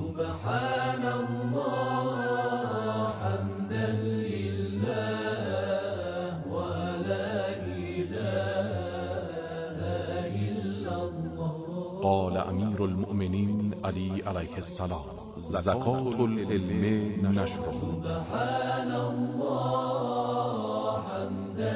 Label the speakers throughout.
Speaker 1: سبحان الله حمدا لله ولا إله إلا الله.
Speaker 2: قال امیر المؤمنین علی علیه السلام: زکات العلم نشره.
Speaker 1: سبحان الله حمدا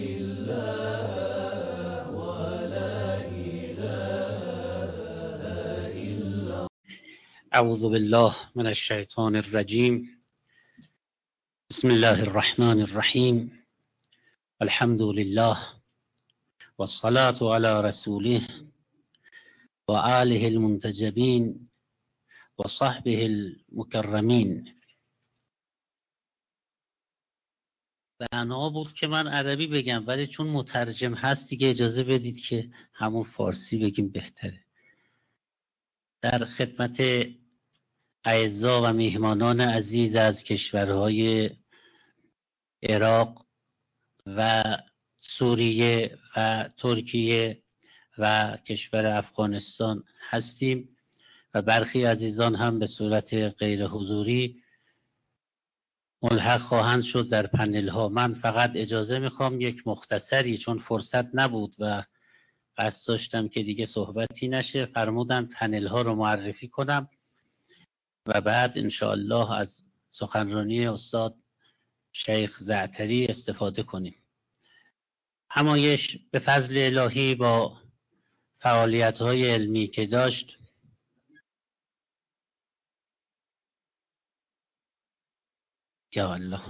Speaker 1: لله ولا إله إلا.
Speaker 3: اعوذ بالله من الشیطان الرجیم. بسم الله الرحمن الرحیم. الحمد لله والصلاة على رسوله و آله المنتجبین و صحبه المکرمین. بنا بود که من عربی بگم، ولی چون مترجم هست دیگه اجازه بدید که همون فارسی بگیم بهتره. در خدمت اعزا و میهمانان عزیز از کشورهای عراق و سوریه و ترکیه و کشور افغانستان هستیم و برخی عزیزان هم به صورت غیر حضوری ملحق خواهند شد در پنل ها. من فقط اجازه میخوام یک مختصری، چون فرصت نبود و قصد داشتم که دیگه صحبتی نشه، فرمودن پنل ها رو معرفی کنم و بعد انشاءالله از سخنرانی استاد شیخ زعتری استفاده کنیم. همایش به فضل الهی با فعالیت‌های علمی که داشت یا الله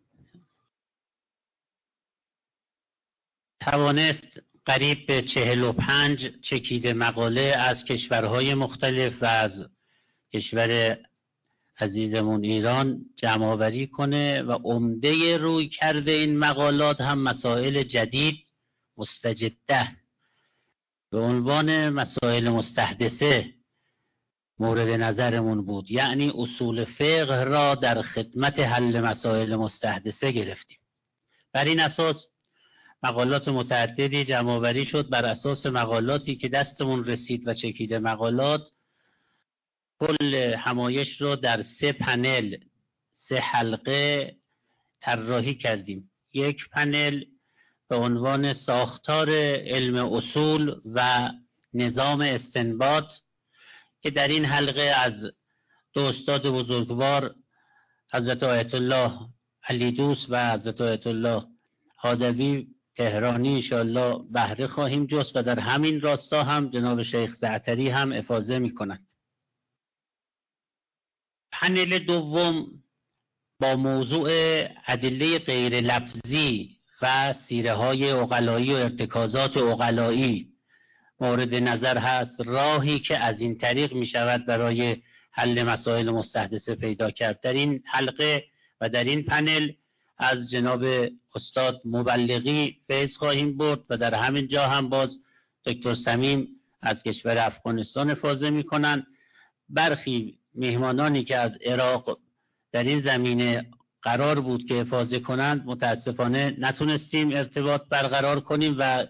Speaker 3: توانست قریب به 45 چکیده مقاله از کشورهای مختلف و از کشور عزیزمون ایران جمع آوری کنه و عمده روی کرده این مقالات هم مسائل جدید مستجده به عنوان مسائل مستحدثه مورد نظرمون بود، یعنی اصول فقه را در خدمت حل مسائل مستحدثه گرفتیم. بر این اساس مقالات متعددی جمع آوری شد. بر اساس مقالاتی که دستمون رسید و چکیده مقالات، کل همایش رو در 3 پنل 3 حلقه طراحی کردیم. یک پنل به عنوان ساختار علم اصول و نظام استنباط که در این حلقه از 2 استاد بزرگوار حضرت آیت الله علی دوست و حضرت آیت الله حادوی تهرانی انشاءالله بهره خواهیم جست و در همین راستا هم جناب شیخ زعتری هم افاضه می کنند. پنل دوم با موضوع ادله غیر لفظی و سیره های عقلایی و ارتکازات عقلایی مورد نظر هست، راهی که از این طریق می شود برای حل مسائل مستحدثه پیدا کرد. در این حلقه و در این پنل از جناب استاد مبلغی فیض خواهیم برد و در همین جا هم باز دکتر صمیم از کشور افغانستان افاضه می کنند. برخی میهمانانی که از عراق در این زمینه قرار بود که افاضه کنند متاسفانه نتونستیم ارتباط برقرار کنیم و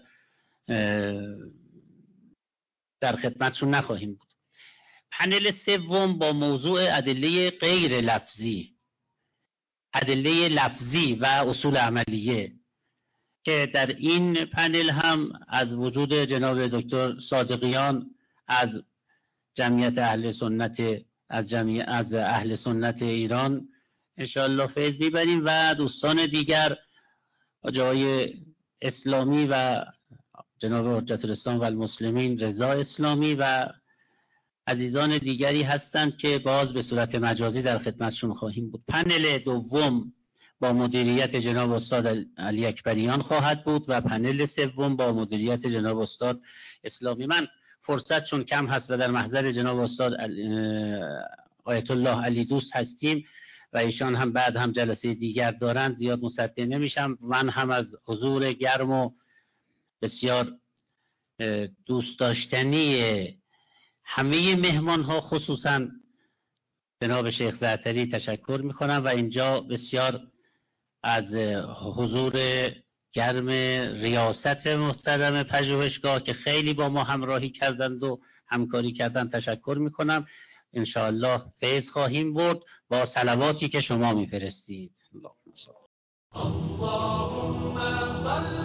Speaker 3: در خدمتشون نخواهیم بود. پنل سوم با موضوع ادله غیر لفظی، ادله لفظی و اصول عملیه که در این پنل هم از وجود جناب دکتر صادقیان از جمعیت اهل سنت از اهل سنت ایران انشاءالله فیض میبریم و دوستان دیگر جای اسلامی و جناب حجت الاسلام و المسلمین رضا اسلامی و عزیزان دیگری هستند که باز به صورت مجازی در خدمتشون خواهیم بود. پنل دوم با مدیریت جناب استاد علی اکبریان خواهد بود و پنل سوم با مدیریت جناب استاد اسلامی. من فرصت چون کم هست و در محضر جناب استاد آیت الله علی دوست هستیم و ایشان هم بعد هم جلسه دیگر دارند، زیاد مصدق نمیشم. من هم از حضور گرم و بسیار دوست داشتنی همه مهمان ها خصوصا جناب شیخ زعتری تشکر میکنم و اینجا بسیار از حضور گرم ریاست محترم پژوهشگاه که خیلی با ما همراهی کردند و همکاری کردند تشکر میکنم. انشاءالله فیض خواهیم برد با صلواتی که شما میفرستید.
Speaker 1: اللهم صل